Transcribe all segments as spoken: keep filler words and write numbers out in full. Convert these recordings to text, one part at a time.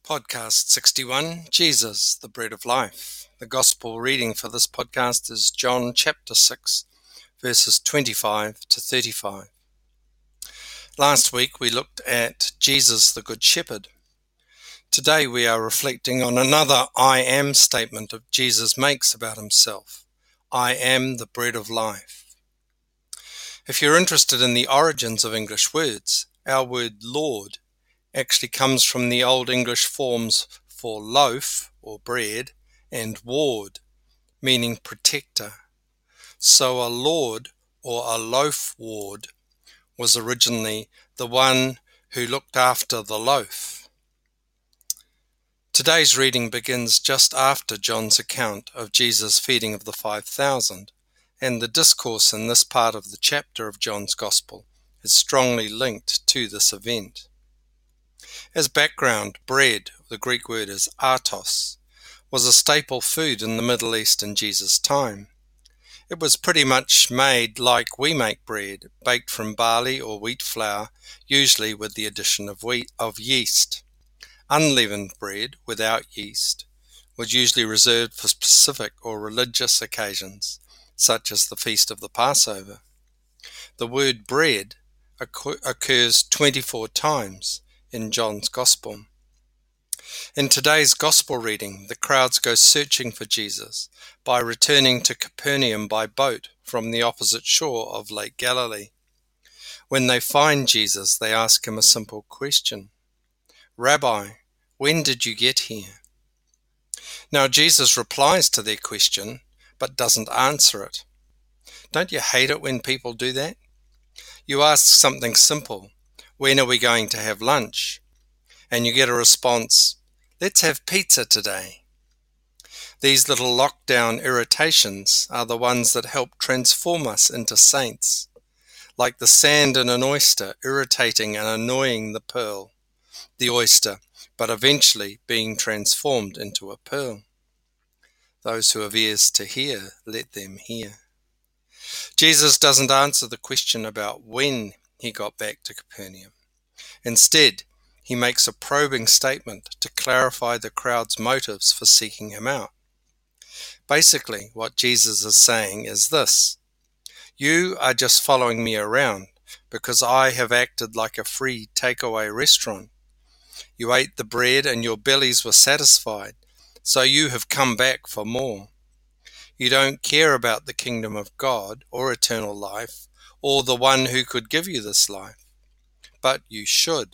Podcast sixty-one, Jesus, the Bread of Life. The Gospel reading for this podcast is John chapter six, verses twenty-five to thirty-five. Last week we looked at Jesus, the Good Shepherd. Today we are reflecting on another I am statement that Jesus makes about himself. I am the bread of life. If you're interested in the origins of English words, our word Lord actually comes from the Old English forms for loaf or bread and ward, meaning protector. So a lord or a loaf ward was originally the one who looked after the loaf. Today's reading begins just after John's account of Jesus' feeding of the five thousand, and the discourse in this part of the chapter of John's Gospel is strongly linked to this event. As background, bread, the Greek word is artos, was a staple food in the Middle East in Jesus' time. It was pretty much made like we make bread, baked from barley or wheat flour, usually with the addition of wheat of yeast. Unleavened bread, without yeast, was usually reserved for specific or religious occasions, such as the Feast of the Passover. The word bread occurs twenty-four times in John's Gospel. In today's Gospel reading, the crowds go searching for Jesus by returning to Capernaum by boat from the opposite shore of Lake Galilee. When they find Jesus, they ask him a simple question. Rabbi, when did you get here? Now Jesus replies to their question, but doesn't answer it. Don't you hate it when people do that? You ask something simple, when are we going to have lunch? And you get a response, let's have pizza today. These little lockdown irritations are the ones that help transform us into saints, like the sand in an oyster irritating and annoying the pearl, the oyster, but eventually being transformed into a pearl. Those who have ears to hear, let them hear. Jesus doesn't answer the question about when he got back to Capernaum. Instead, he makes a probing statement to clarify the crowd's motives for seeking him out. Basically, what Jesus is saying is this: you are just following me around because I have acted like a free takeaway restaurant. You ate the bread and your bellies were satisfied, so you have come back for more. You don't care about the kingdom of God or eternal life or the one who could give you this life, but you should.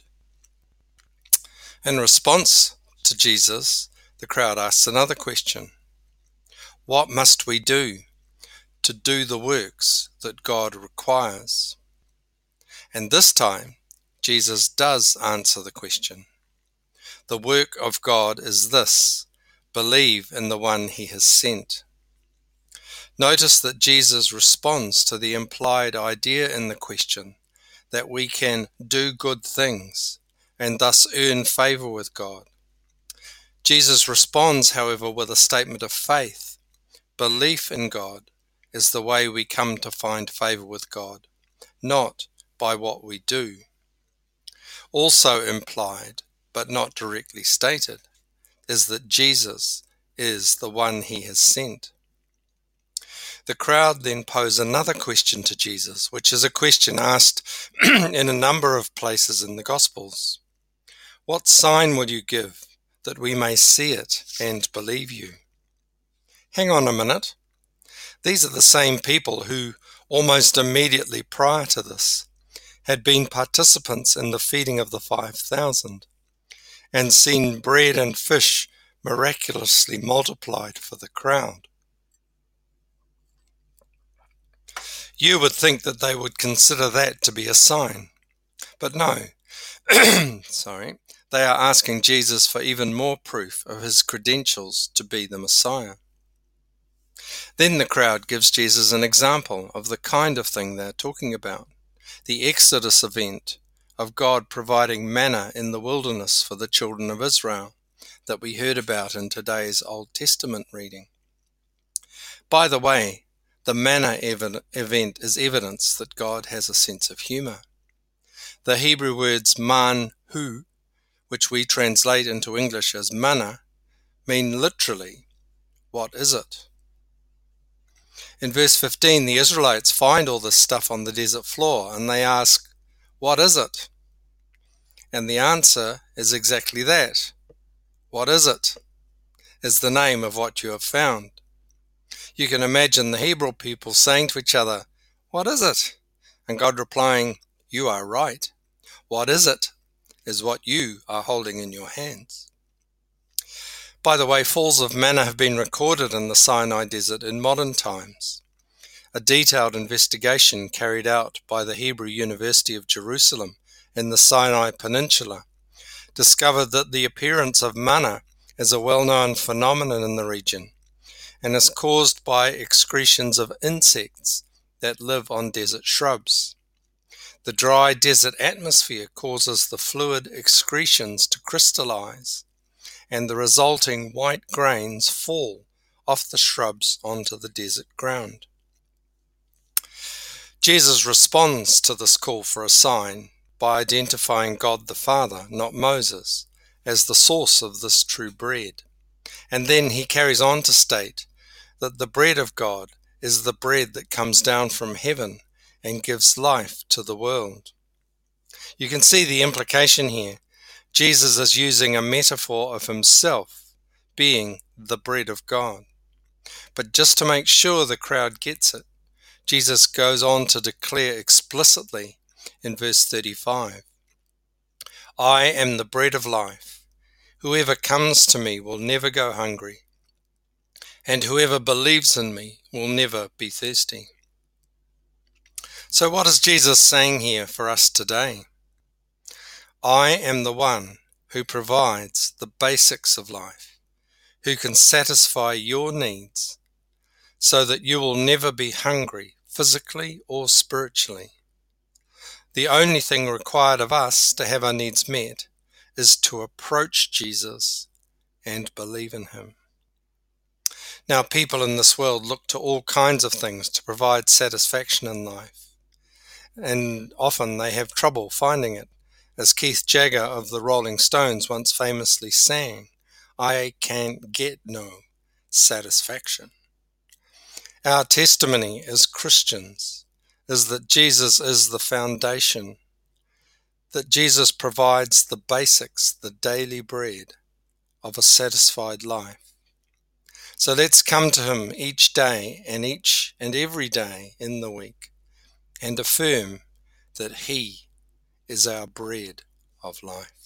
In response to Jesus, the crowd asks another question. What must we do to do the works that God requires? And this time, Jesus does answer the question. The work of God is this: believe in the one he has sent. Notice that Jesus responds to the implied idea in the question that we can do good things and thus earn favor with God. Jesus responds, however, with a statement of faith. Belief in God is the way we come to find favor with God, not by what we do. Also implied, but not directly stated, is that Jesus is the one he has sent. The crowd then pose another question to Jesus, which is a question asked in a number of places in the Gospels. What sign will you give that we may see it and believe you? Hang on a minute. These are the same people who, almost immediately prior to this, had been participants in the feeding of the five thousand and seen bread and fish miraculously multiplied for the crowd. You would think that they would consider that to be a sign, but no. Sorry. They are asking Jesus for even more proof of his credentials to be the Messiah. Then the crowd gives Jesus an example of the kind of thing they're talking about, the Exodus event of God providing manna in the wilderness for the children of Israel that we heard about in today's Old Testament reading. By the way, the manna event is evidence that God has a sense of humor. The Hebrew words man-hu, which we translate into English as manna, mean literally, what is it? In verse fifteen, the Israelites find all this stuff on the desert floor and they ask, what is it? And the answer is exactly that. What is it? Is the name of what you have found. You can imagine the Hebrew people saying to each other, what is it? And God replying, you are right. What is it? Is what you are holding in your hands. By the way, falls of manna have been recorded in the Sinai desert in modern times. A detailed investigation carried out by the Hebrew University of Jerusalem in the Sinai Peninsula discovered that the appearance of manna is a well-known phenomenon in the region and is caused by excretions of insects that live on desert shrubs. The dry desert atmosphere causes the fluid excretions to crystallize, and the resulting white grains fall off the shrubs onto the desert ground. Jesus responds to this call for a sign by identifying God the Father, not Moses, as the source of this true bread. And then he carries on to state that the bread of God is the bread that comes down from heaven and gives life to the world. You can see the implication here. Jesus is using a metaphor of himself being the bread of God. But just to make sure the crowd gets it, Jesus goes on to declare explicitly in verse thirty-five, I am the bread of life. Whoever comes to me will never go hungry, and whoever believes in me will never be thirsty. So what is Jesus saying here for us today? I am the one who provides the basics of life, who can satisfy your needs so that you will never be hungry physically or spiritually. The only thing required of us to have our needs met is to approach Jesus and believe in him. Now, people in this world look to all kinds of things to provide satisfaction in life, and often they have trouble finding it. As Keith Jagger of the Rolling Stones once famously sang, I can't get no satisfaction. Our testimony as Christians is that Jesus is the foundation, that Jesus provides the basics, the daily bread of a satisfied life. So let's come to him each day and each and every day in the week and affirm that he is our bread of life.